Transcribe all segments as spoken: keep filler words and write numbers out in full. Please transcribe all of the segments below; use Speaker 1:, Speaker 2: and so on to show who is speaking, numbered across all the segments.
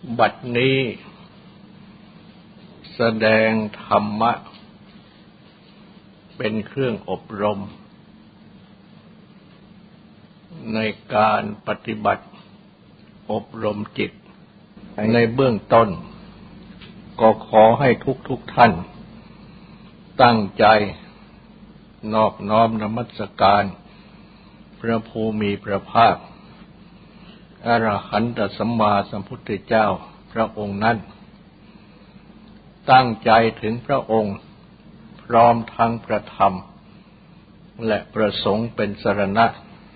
Speaker 1: บัดนี้แสดงธรรมะเป็นเครื่องอบรมในการปฏิบัติอบรมจิตในเบื้องต้นก็ขอให้ทุกทุกท่านตั้งใจนอบน้อมนมัสการพระภูมิพระภาคอรหันตสัมมาสัมพุทธเจ้าพระองค์นั้นตั้งใจถึงพระองค์พร้อมทั้งพระธรรมและประสงค์เป็นสรณะ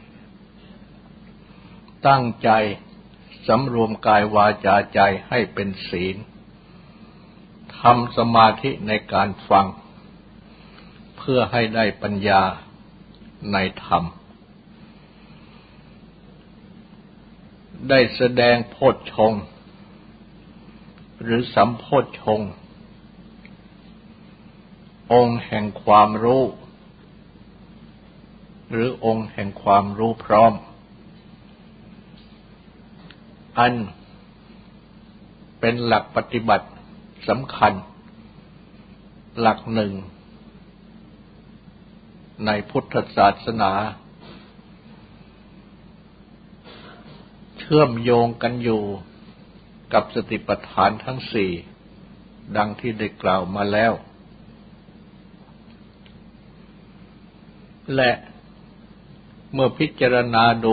Speaker 1: ตั้งใจสำรวมกายวาจาใจให้เป็นศีลทำสมาธิในการฟังเพื่อให้ได้ปัญญาในธรรมได้แสดงโพชฌงค์หรือสัมโพชฌงค์องค์แห่งความรู้หรือองค์แห่งความรู้พร้อมอันเป็นหลักปฏิบัติสำคัญหลักหนึ่งในพุทธศาสนาเชื่อมโยงกันอยู่กับสติปัฏฐานทั้งสี่ดังที่ได้กล่าวมาแล้วและเมื่อพิจารณาดู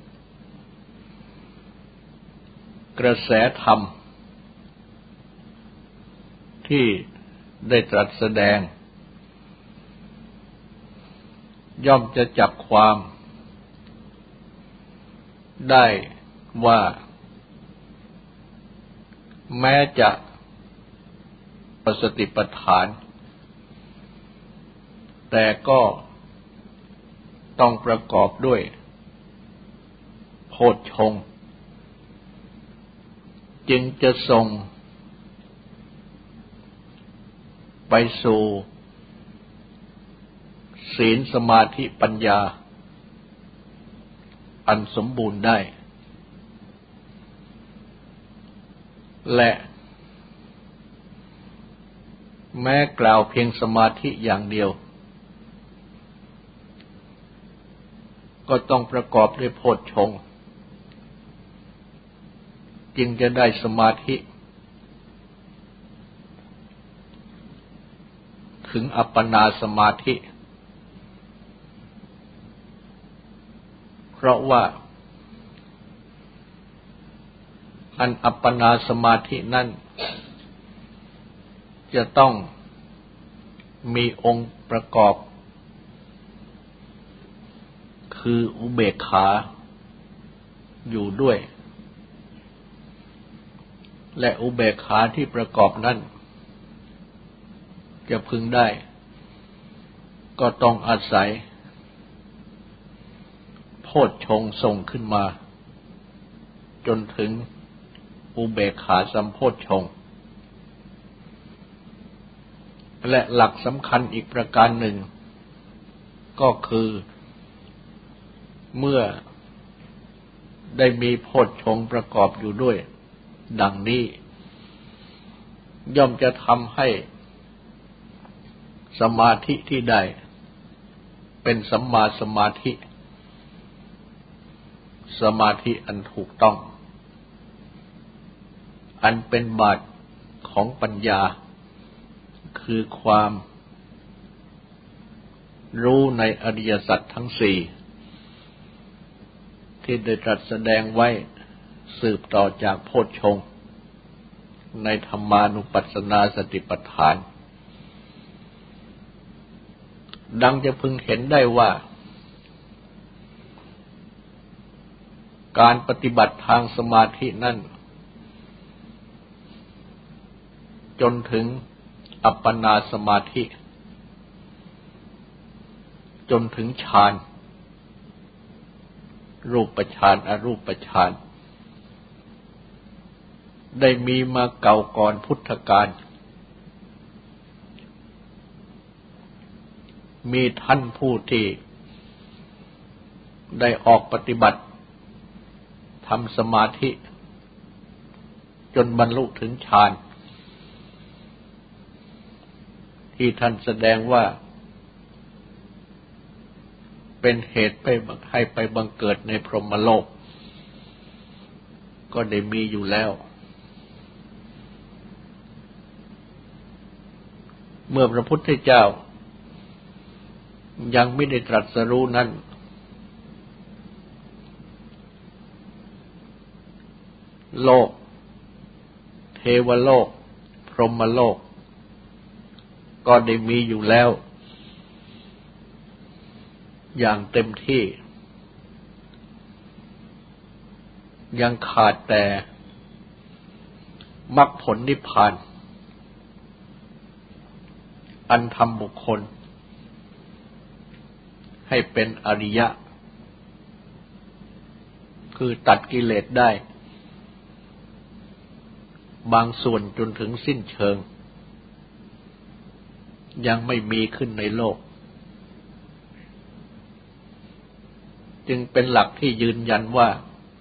Speaker 1: กระแสธรรมที่ได้ตรัสแสดงย่อมจะจับความได้ว่าแม้จะสติปัฏฐานแต่ก็ต้องประกอบด้วยโพชฌงค์จึงจะส่งไปสู่ศีลสมาธิปัญญาอันสมบูรณ์ได้และแม้กล่าวเพียงสมาธิอย่างเดียวก็ต้องประกอบด้วยโพชฌงค์จึงจะได้สมาธิถึงอัปปนาสมาธิเพราะว่าอันอัปปนาสมาธินั้นจะต้องมีองค์ประกอบคืออุเบกขาอยู่ด้วยและอุเบกขาที่ประกอบนั้นจะพึงได้ก็ต้องอาศัยโพชฌงค์ส่งขึ้นมาจนถึงอุเบกขาสัมโพชฌงค์และหลักสำคัญอีกประการหนึ่งก็คือเมื่อได้มีโพชฌงค์ประกอบอยู่ด้วยดังนี้ย่อมจะทำให้สมาธิที่ได้เป็นสัมมาสมาธิสมาธิอันถูกต้องอันเป็นบาทของปัญญาคือความรู้ในอริยสัจทั้งสี่ที่ได้ตรัสแสดงไว้สืบต่อจากโพชฌงค์ในธรรมานุปัสสนาสติปัฏฐานดังจะพึงเห็นได้ว่าการปฏิบัติทางสมาธินั้นจนถึงอัปปนาสมาธิจนถึงฌานรูปฌานอรูปฌานได้มีมาเก่าก่อนพุทธกาลมีท่านผู้ที่ได้ออกปฏิบัติทำสมาธิจนบรรลุถึงฌานที่ท่านแสดงว่าเป็นเหตุไปให้ไปบังเกิดในพรหมโลกก็ได้มีอยู่แล้วเมื่อพระพุทธเจ้ายังไม่ได้ตรัสรู้นั้นโลกเทวโลกพรหมโลกก็ได้มีอยู่แล้วอย่างเต็มที่ยังขาดแต่มรรคผลนิพพานอันทำบุคคลให้เป็นอริยะคือตัดกิเลสได้บางส่วนจนถึงสิ้นเชิงยังไม่มีขึ้นในโลกจึงเป็นหลักที่ยืนยันว่า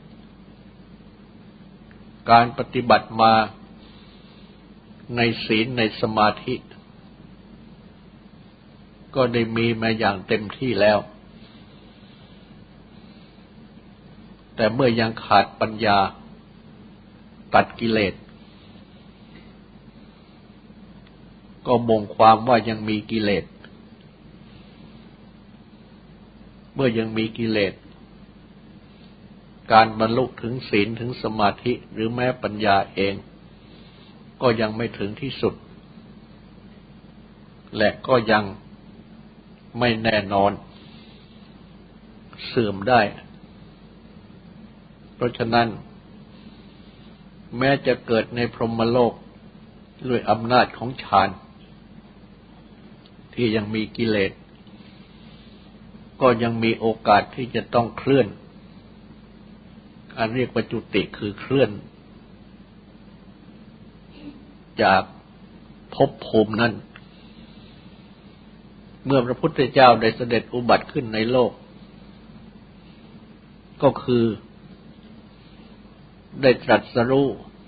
Speaker 1: การปฏิบัติมาในศีลในสมาธิก็ได้มีมาอย่างเต็มที่แล้วแต่เมื่อยังขาดปัญญาตัดกิเลสก็บ่งความว่ายังมีกิเลสเมื่อยังมีกิเลสการบรรลุถึงศีลถึงสมาธิหรือแม้ปัญญาเองก็ยังไม่ถึงที่สุดและก็ยังไม่แน่นอนเสื่อมได้เพราะฉะนั้นแม้จะเกิดในพรหมโลกด้วยอำนาจของฌานที่ยังมีกิเลสก็ยังมีโอกาสที่จะต้องเคลื่อนอันเรียกว่าจุติคือเคลื่อนจากภพภูมินั้นเมื่อพระพุทธเจ้าได้เสด็จอุบัติขึ้นในโลกก็คือได้ตรัสรู้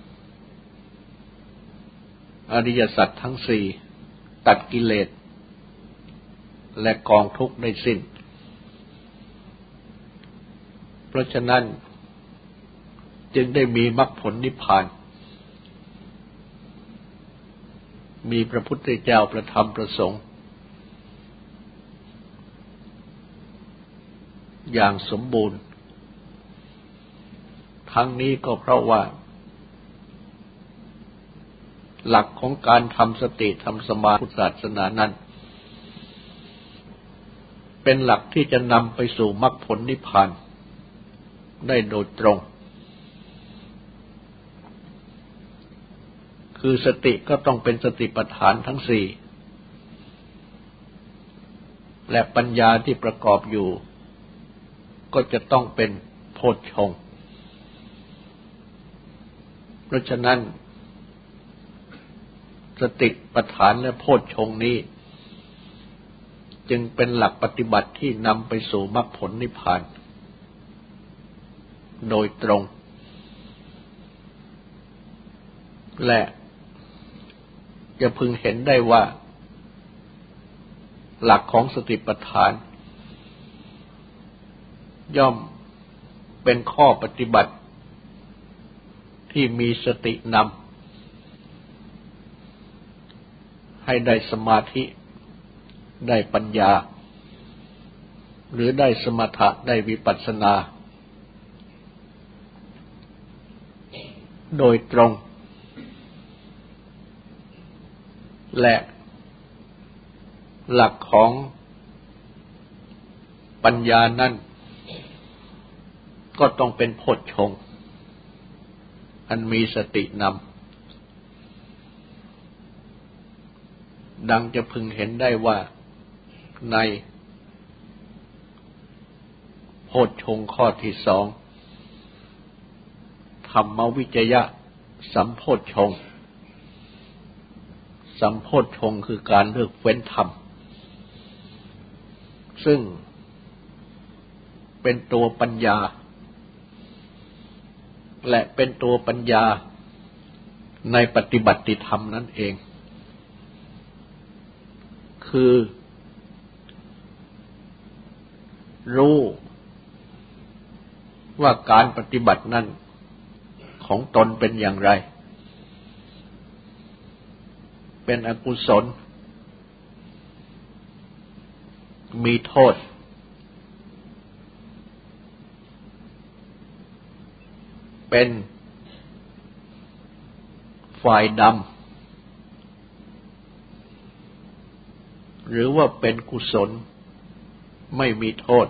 Speaker 1: อริยสัจทั้งสี่ตัดกิเลสและกองทุกข์ได้สิ้นเพราะฉะนั้นจึงได้มีมรรคผลนิพพานมีพระพุทธเจ้าประธรรมประสงค์อย่างสมบูรณ์ทั้งนี้ก็เพราะว่าหลักของการทำสติทำสมาธิศาสนานั้นเป็นหลักที่จะนำไปสู่มรรคผลนิพพานได้โดยตรงคือสติก็ต้องเป็นสติปัฏฐานทั้งสี่และปัญญาที่ประกอบอยู่ก็จะต้องเป็นโพชฌงค์เพราะฉะนั้นสติปัฏฐานและโพชฌงค์นี้จึงเป็นหลักปฏิบัติที่นำไปสู่มรรคผลนิพพานโดยตรงและจะพึงเห็นได้ว่าหลักของสติปัฏฐานย่อมเป็นข้อปฏิบัติที่มีสตินำให้ได้สมาธิได้ปัญญาหรือได้สมถะได้วิปัสสนาโดยตรงและหลักของปัญญานั้นก็ต้องเป็นโพชฌงค์อันมีสตินำดังจะพึงเห็นได้ว่าในโพชฌงค์ข้อที่สองธรรมวิจยะสัมโพชฌงค์สัมโพชฌงค์คือการเลือกเว้นธรรมซึ่งเป็นตัวปัญญาและเป็นตัวปัญญาในปฏิบัติธรรมนั่นเองคือรู้ว่าการปฏิบัตินั้นของตนเป็นอย่างไรเป็นอกุศลมีโทษเป็นฝ่ายดำหรือว่าเป็นกุศลไม่มีโทษ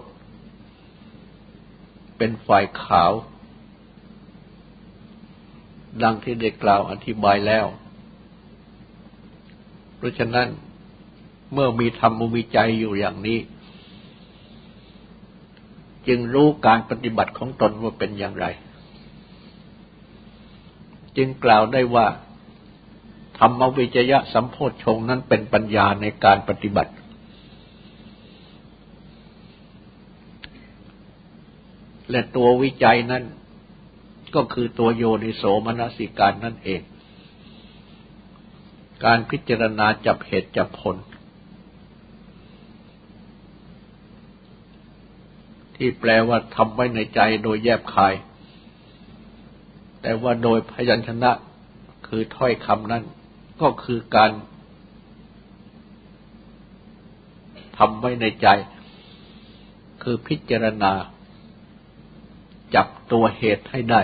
Speaker 1: เป็นฝ่ายขาวดังที่ได้กล่าวอธิบายแล้วเพราะฉะนั้นเมื่อมีธรรมวิจัยอยู่อย่างนี้จึงรู้การปฏิบัติของตนว่าเป็นอย่างไรจึงกล่าวได้ว่าธรรมวิจยะสัมโพชฌงค์นั้นเป็นปัญญาในการปฏิบัติและตัววิจัยนั้นก็คือตัวโยนิโสมนสิการนั่นเองการพิจารณาจับเหตุจับผลที่แปลว่าทำไว้ในใจโดยแยบคายแต่ว่าโดยพยัญชนะคือถ้อยคำนั้นก็คือการทำไว้ในใจคือพิจารณาจับตัวเหตุให้ได้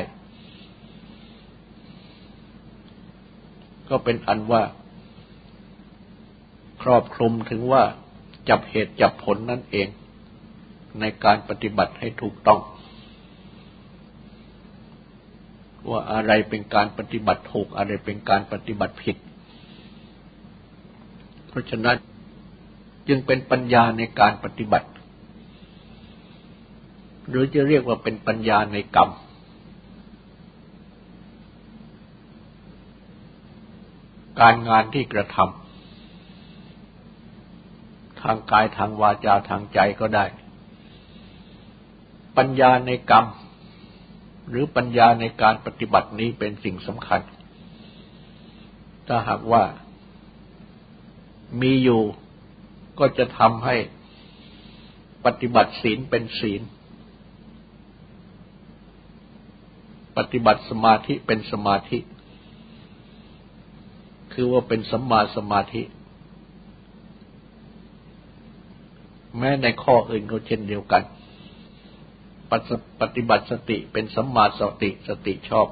Speaker 1: ก็เป็นอันว่าครอบคลุมถึงว่าจับเหตุจับผลนั่นเองในการปฏิบัติให้ถูกต้องว่าอะไรเป็นการปฏิบัติถูกอะไรเป็นการปฏิบัติผิดเพราะฉะนั้นจึงเป็นปัญญาในการปฏิบัติหรือจะเรียกว่าเป็นปัญญาในกรรมการงานที่กระทำทางกายทางวาจาทางใจก็ได้ปัญญาในกรรมหรือปัญญาในการปฏิบัตินี้เป็นสิ่งสำคัญถ้าหากว่ามีอยู่ก็จะทำให้ปฏิบัติศีลเป็นศีลปฏิบัติสมาธิเป็นสมาธิคือว่าเป็นสัมมาสมาธิแม้ในข้ออื่นก็เช่นเดียวกันปฏิบัติสติเป็นสัมมาสติสติชอบ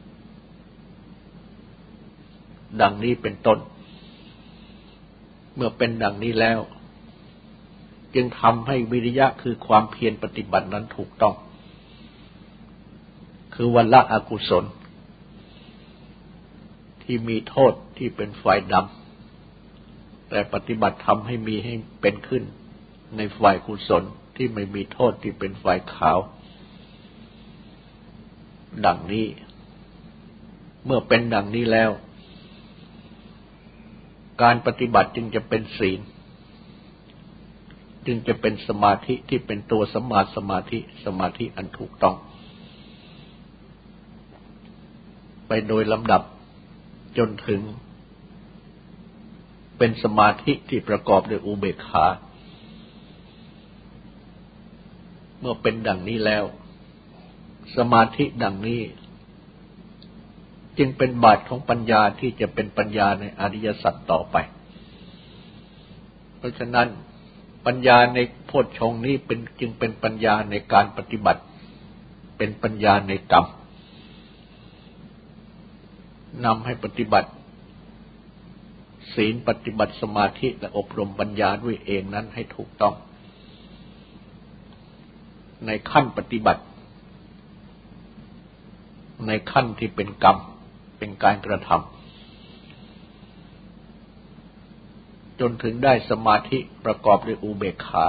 Speaker 1: ดังนี้เป็นต้นเมื่อเป็นดังนี้แล้วจึงทำให้วิริยะคือความเพียรปฏิบัตินั้นถูกต้องคือวันละอกุศลที่มีโทษที่เป็นฝ่ายดำแต่ปฏิบัติทำให้มีให้เป็นขึ้นในฝ่ายกุศลที่ไม่มีโทษที่เป็นฝ่ายขาวดังนี้เมื่อเป็นดังนี้แล้วการปฏิบัติจึงจะเป็นศีลจึงจะเป็นสมาธิที่เป็นตัวสัมมาสมาธิสมาธิอันถูกต้องไปโดยลำดับจนถึงเป็นสมาธิที่ประกอบด้วยอุเบกขาเมื่อเป็นดังนี้แล้วสมาธิดังนี้จึงเป็นบาทของปัญญาที่จะเป็นปัญญาในอริยสัจต่อไปเพราะฉะนั้นปัญญาในโพชฌงค์นี้เป็นจึงเป็นปัญญาในการปฏิบัติเป็นปัญญาในกรรมนำให้ปฏิบัติศีลปฏิบัติสมาธิและอบรมปัญญาด้วยเองนั้นให้ถูกต้องในขั้นปฏิบัติในขั้นที่เป็นกรรมเป็นการกระทำจนถึงได้สมาธิประกอบด้วยอุเบกขา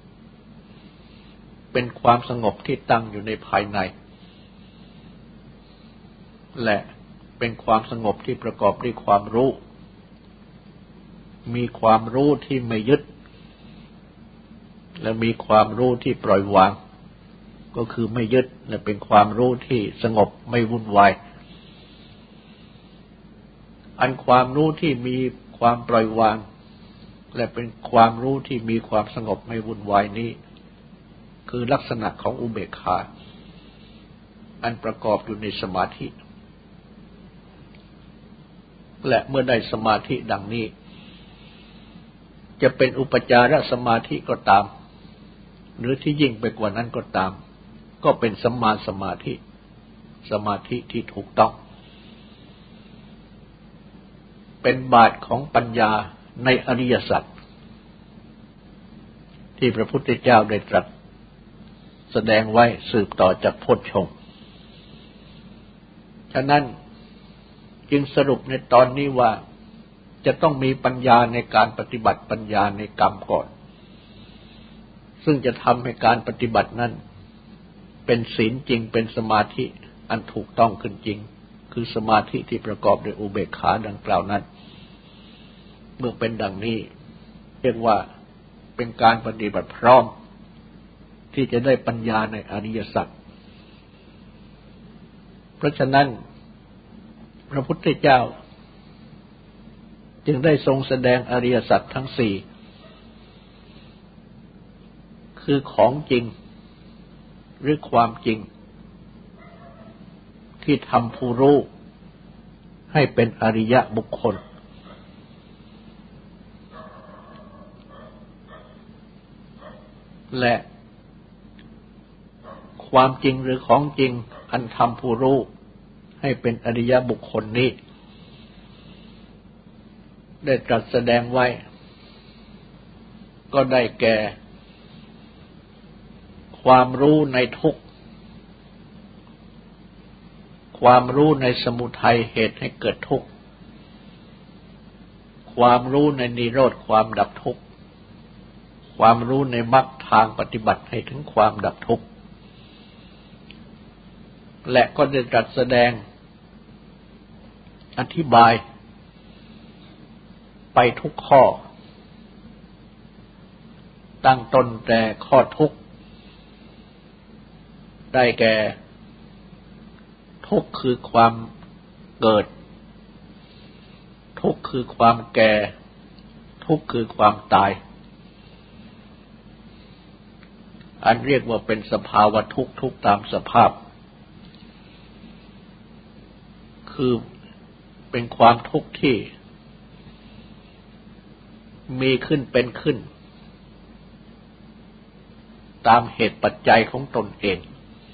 Speaker 1: เป็นความสงบที่ตั้งอยู่ในภายในและเป็นความสงบที่ประกอบด้วยความรู้มีความรู้ที่ไม่ยึดและมีความรู้ที่ปล่อยวางก็คือไม่ยึดและเป็นความรู้ที่สงบไม่วุ่นวายอันความรู้ที่มีความปล่อยวางและเป็นความรู้ที่มีความสงบไม่วุ่นวายนี้คือลักษณะของอุเบกขาอันประกอบอยู่ในสมาธิและเมื่อได้สมาธิดังนี้จะเป็นอุปจารสมาธิก็ตามหรือที่ยิ่งไปกว่านั้นก็ตามก็เป็นสัมมาสมาธิสมาธิที่ถูกต้องเป็นบาทของปัญญาในอริยสัจที่พระพุทธเจ้าได้ตรัสแสดงไว้สืบต่อจากโพชฌงค์ฉะนั้นจึงสรุปในตอนนี้ว่าจะต้องมีปัญญาในการปฏิบัติปัญญาในกรรมก่อนซึ่งจะทำให้การปฏิบัตินั้นเป็นศีลจริงเป็นสมาธิอันถูกต้องขึ้นจริงคือสมาธิที่ประกอบด้วยอุเบกขาดังกล่าวนั้นเมื่อเป็นดังนี้เรียกว่าเป็นการปฏิบัติพร้อมที่จะได้ปัญญาในอริยสัจเพราะฉะนั้นพระพุทธเจ้าจึงได้ทรงแสดงอริยสัจทั้งสี่คือของจริงหรือความจริงที่ทำผู้รู้ให้เป็นอริยบุคคลและความจริงหรือของจริงอันทำผู้รู้ให้เป็นอริยบุคคลนี้ได้ตรัสแสดงไว้ก็ได้แก่ความรู้ในทุกข์ความรู้ในสมุทัยเหตุให้เกิดทุกข์ความรู้ในนิโรธความดับทุกข์ความรู้ในมรรคทางปฏิบัติให้ถึงความดับทุกข์และก็ได้ตรัสแสดงอธิบายไปทุกข้อตั้งต้นแต่ข้อทุกข์ได้แก่ทุกข์คือความเกิดทุกข์คือความแก่ทุกข์คือความตายอันเรียกว่าเป็นสภาวะทุกข์ทุกข์ตามสภาพคือเป็นความทุกข์ที่มีขึ้นเป็นขึ้นตามเหตุปัจจัยของตนเอง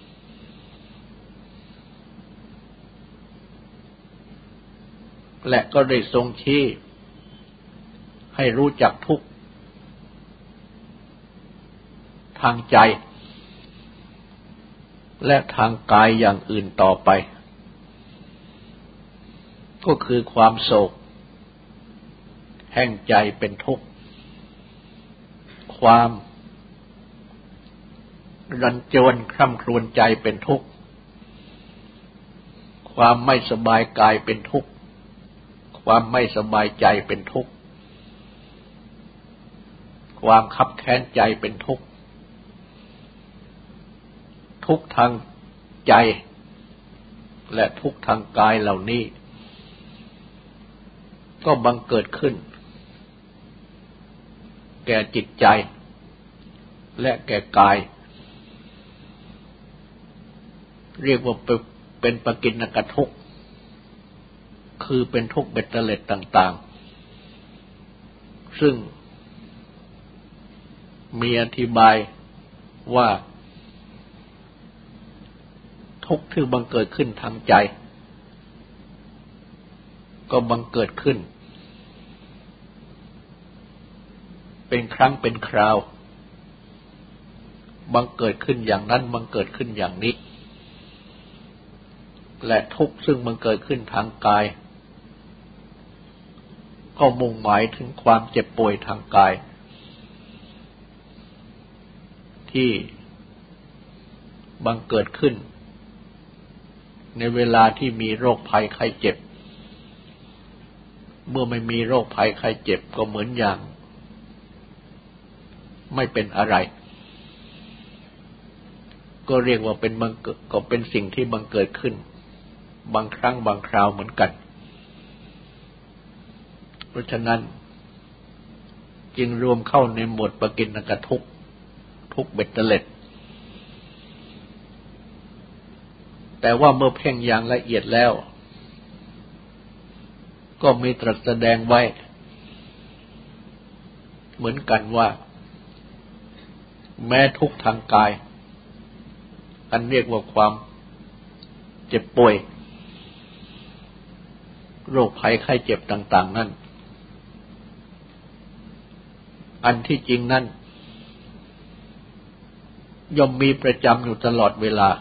Speaker 1: และก็ได้ทรงชี้ให้รู้จักทุกข์ทางใจและทางกายอย่างอื่นต่อไปก็คือความโศกแห่งใจเป็นทุกข์ความรันจวนคร่ำครวญใจเป็นทุกข์ความไม่สบายกายเป็นทุกข์ความไม่สบายใจเป็นทุกข์ความคับแค้นใจเป็นทุกข์ทุกข์ทางใจและทุกข์ทางกายเหล่านี้ก็บังเกิดขึ้นแก่จิตใจและแก่กายเรียกว่าเป็นปกิณกทุกข์คือเป็นทุกข์เบ็ดเตล็ดต่างๆซึ่งมีอธิบายว่าทุกข์ที่บังเกิดขึ้นทางใจก็บังเกิดขึ้นเป็นครั้งเป็นคราวบังเกิดขึ้นอย่างนั้นบังเกิดขึ้นอย่างนี้และทุกข์ซึ่งบังเกิดขึ้นทางกายก็มุ่งหมายถึงความเจ็บป่วยทางกายที่บังเกิดขึ้นในเวลาที่มีโรคภัยไข้เจ็บเมื่อไม่มีโรคภัยไข้เจ็บก็เหมือนอย่างไม่เป็นอะไรก็เรียกว่าเป็นบังเกิดก็เป็นสิ่งที่บังเกิดขึ้นบางครั้งบางคราวเหมือนกันราะฉะนั้นจึงรวมเข้าในหมวดปกิณณกทุกข์ทุกข์เบ็ดเตล็ดแต่ว่าเมื่อเพ่งอย่างละเอียดแล้วก็มีตรัสแสดงไว้เหมือนกันว่าแม้ทุกข์ทางกายอันเรียกว่าความเจ็บป่วยโรคภัยไข้เจ็บต่างๆนั้นอันที่จริงนั้นย่อมมีประจำอยู่ตลอดเวลา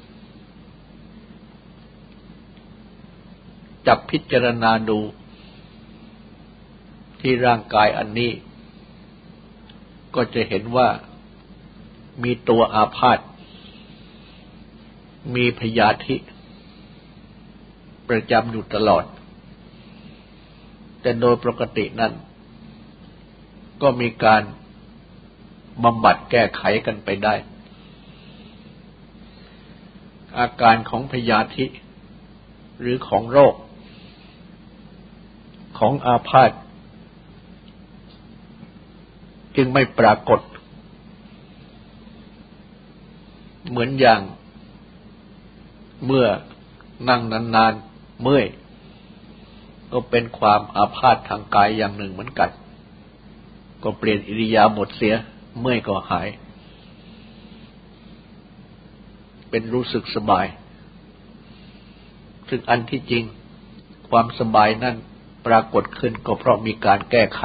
Speaker 1: จับพิจารณาดูที่ร่างกายอันนี้ก็จะเห็นว่ามีตัวอาพาธมีพยาธิประจำอยู่ตลอดแต่โดยปกตินั้นก็มีการบำบัดแก้ไขกันไปได้อาการของพยาธิหรือของโรคของอาพาธจึงไม่ปรากฏเหมือนอย่างเมื่อนั่งนานๆเมื่อยก็เป็นความอาพาธทางกายอย่างหนึ่งเหมือนกันก็เปลี่ยนอิริยาบถเสียเมื่อยก็หายเป็นรู้สึกสบายซึ่งอันที่จริงความสบายนั่นปรากฏขึ้นก็เพราะมีการแก้ไข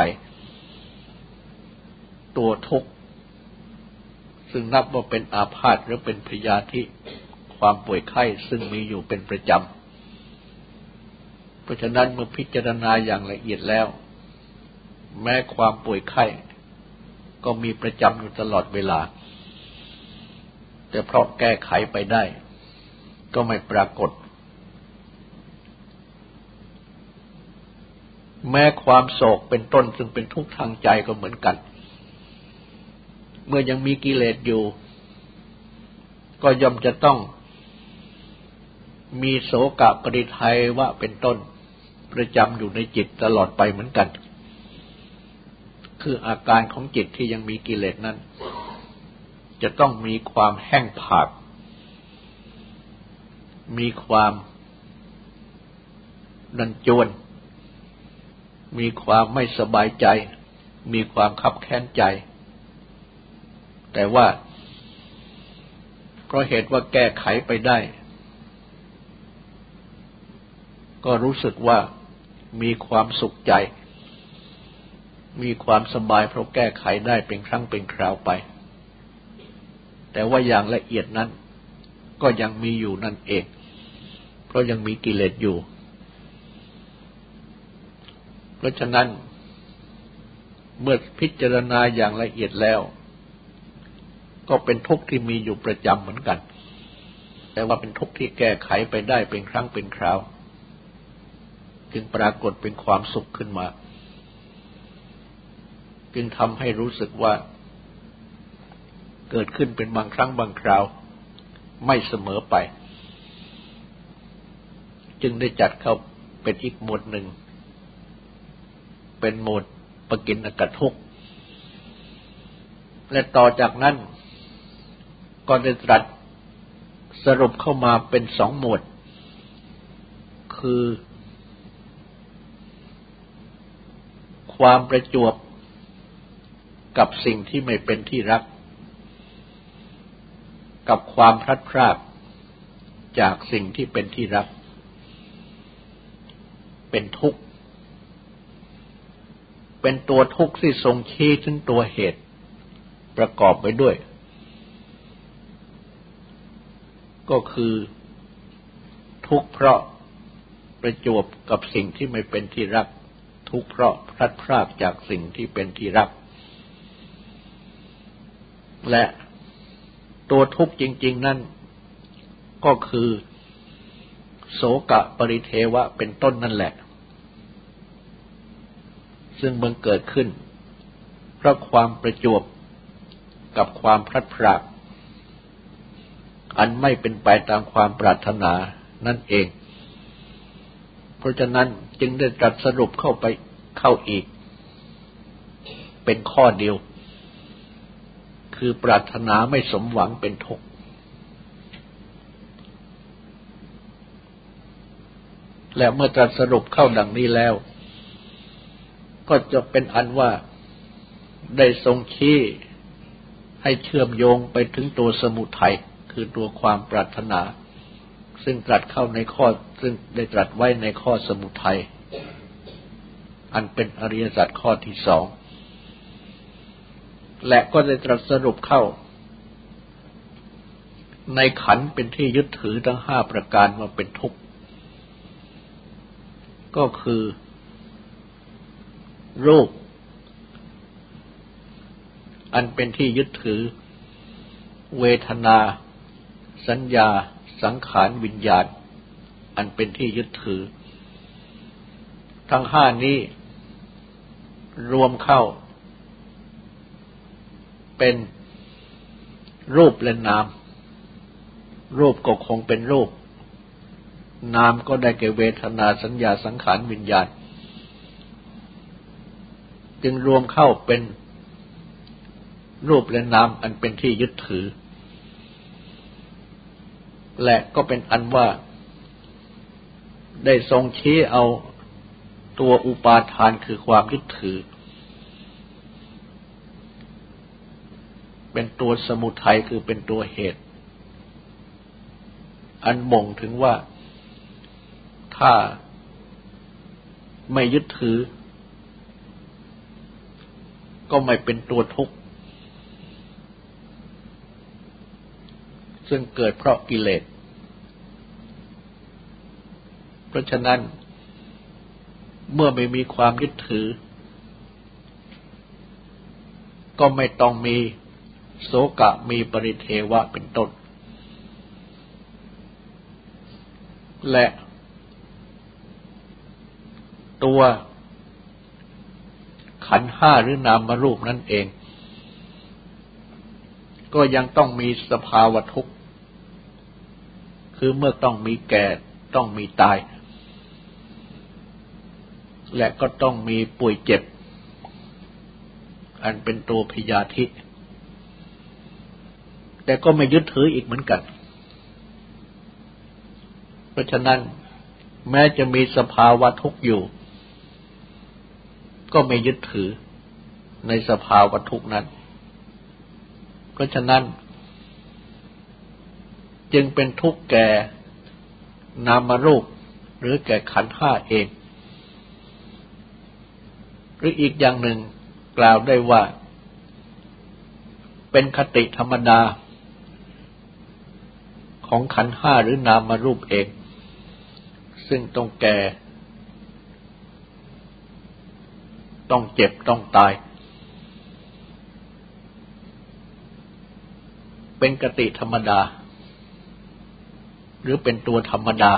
Speaker 1: ตัวทุกข์ซึ่งนับว่าเป็นอาพาธหรือเป็นพยาธิความป่วยไข้ซึ่งมีอยู่เป็นประจำเพราะฉะนั้นเมื่อพิจารณาอย่างละเอียดแล้วแม้ความป่วยไข้ก็มีประจำอยู่ตลอดเวลาแต่เพราะแก้ไขไปได้ก็ไม่ปรากฏแม้ความโศกเป็นต้นซึ่งเป็นทุกข์ทางใจก็เหมือนกันเมื่อยังมีกิเลสอยู่ก็ย่อมจะต้องมีโศกปริเทวะเป็นต้นประจำอยู่ในจิตตลอดไปเหมือนกันคืออาการของจิตที่ยังมีกิเลสนั้นจะต้องมีความแห้งผากมีความดันจวนมีความไม่สบายใจมีความคับแค้นใจแต่ว่าเพราะเหตุว่าแก้ไขไปได้ก็รู้สึกว่ามีความสุขใจมีความสบายเพราะแก้ไขได้เป็นครั้งเป็นคราวไปแต่ว่าอย่างละเอียดนั้นก็ยังมีอยู่นั่นเองเพราะยังมีกิเลสอยู่เพราะฉะนั้นเมื่อพิจารณาอย่างละเอียดแล้วก็เป็นทุกข์ที่มีอยู่ประจำเหมือนกันแต่ว่าเป็นทุกข์ที่แก้ไขไปได้เป็นครั้งเป็นคราวจึงปรากฏเป็นความสุขขึ้นมาจึงทำให้รู้สึกว่าเกิดขึ้นเป็นบางครั้งบางคราวไม่เสมอไปจึงได้จัดเข้าเป็นอีกหมวดหนึ่งเป็นหมวดปกิณณกทุกข์และต่อจากนั้นก็ได้ตรัสสรุปเข้ามาเป็นสองหมวดคือความประจวบกับสิ่งที่ไม่เป็นที่รักกับความพลัดพรากจากสิ่งที่เป็นที่รักเป็นทุกข์เป็นตัวทุกข์ที่ทรงชี้ถึงตัวเหตุประกอบไว้ด้วยก็คือทุกข์เพราะประจวบกับสิ่งที่ไม่เป็นที่รักทุกข์เพราะพลัดพรากจากสิ่งที่เป็นที่รักและตัวทุกข์จริงๆนั่นก็คือโศกปริเทวะเป็นต้นนั่นแหละซึ่งมันเกิดขึ้นเพราะความประจวบกับความพลัดพรากอันไม่เป็นไปตามความปรารถนานั่นเองเพราะฉะนั้นจึงได้ตรัสสรุปเข้าไปเข้าอีกเป็นข้อเดียวคือปรารถนาไม่สมหวังเป็นทุกข์และเมื่อตรัสสรุปเข้าดังนี้แล้วก็จะเป็นอันว่าได้ทรงชี้ให้เชื่อมโยงไปถึงตัวสมุทัยคือตัวความปรารถนาซึ่งตรัสเข้าในข้อซึ่งได้ตรัสไว้ในข้อสมุทัยอันเป็นอริยสัจข้อที่สองและก็ได้ตรัสสรุปเข้าในขันธ์เป็นที่ยึดถือทั้งห้าประการว่าเป็นทุกข์ก็คือรูปอันเป็นที่ยึดถือเวทนาสัญญาสังขารวิญญาณอันเป็นที่ยึดถือทั้งห้านี้รวมเข้าเป็นรูปและนามรูปก็คงเป็นรูปนามก็ได้แก่เวทนาสัญญาสังขารวิญญาณจึงรวมเข้าเป็นรูปและนามอันเป็นที่ยึดถือและก็เป็นอันว่าได้ทรงชี้เอาตัวอุปาทานคือความยึดถือเป็นตัวสมุทัยคือเป็นตัวเหตุอันบ่งถึงว่าถ้าไม่ยึดถือก็ไม่เป็นตัวทุกข์ซึ่งเกิดเพราะกิเลสเพราะฉะนั้นเมื่อไม่มีความยึดถือก็ไม่ต้องมีโสกะมีปริเทวะเป็นต้นและตัวขันธ์ห้าหรือนามรูปนั่นเองก็ยังต้องมีสภาวะทุกข์คือเมื่อต้องมีแก่ต้องมีตายและก็ต้องมีป่วยเจ็บอันเป็นตัวพยาธิแต่ก็ไม่ยึดถืออีกเหมือนกันเพราะฉะนั้นแม้จะมีสภาวะทุกข์อยู่ก็ไม่ยึดถือในสภาวะทุกข์นั้นเพราะฉะนั้นจึงเป็นทุกข์แก่นามรูปหรือแก่ขันธ์ห้าเองหรืออีกอย่างหนึ่งกล่าวได้ว่าเป็นคติธรรมดาของขันธ์ห้าหรือนามรูปเองซึ่งต้องแก่ต้องเจ็บต้องตายเป็นคติธรรมดาหรือเป็นตัวธรรมดา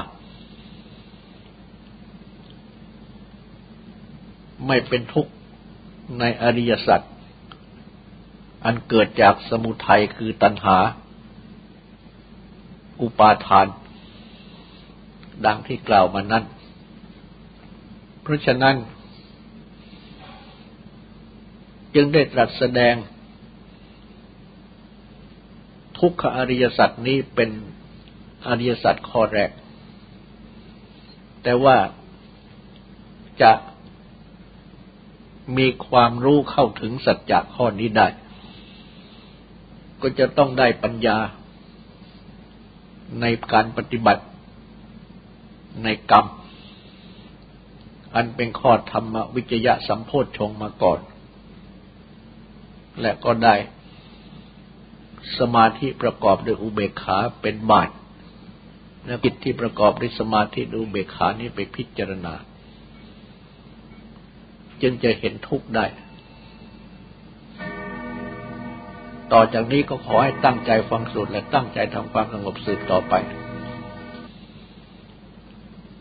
Speaker 1: ไม่เป็นทุกข์ในอริยสัจอันเกิดจากสมุทัยคือตัณหาอุปาทานดังที่กล่าวมานั้นเพราะฉะนั้นจึงได้ตรัสแสดงทุกขอริยสัจนี้เป็นอริยสัจข้อแรกแต่ว่าจะมีความรู้เข้าถึงสัจจะข้อนี้ได้ก็จะต้องได้ปัญญาในการปฏิบัติในกรรมอันเป็นข้อธรรมวิจยะสัมโพชฌงค์มาก่อนและก็ได้สมาธิประกอบด้วยอุเบกขาเป็นบาตรและจิตที่ประกอบด้วยสมาธิด้วยอุเบกขานี้ไปพิจารณาจึงจะเห็นทุกข์ได้ต่อจากนี้ก็ขอให้ตั้งใจฟังสวดและตั้งใจทำความสงบสืบต่อไป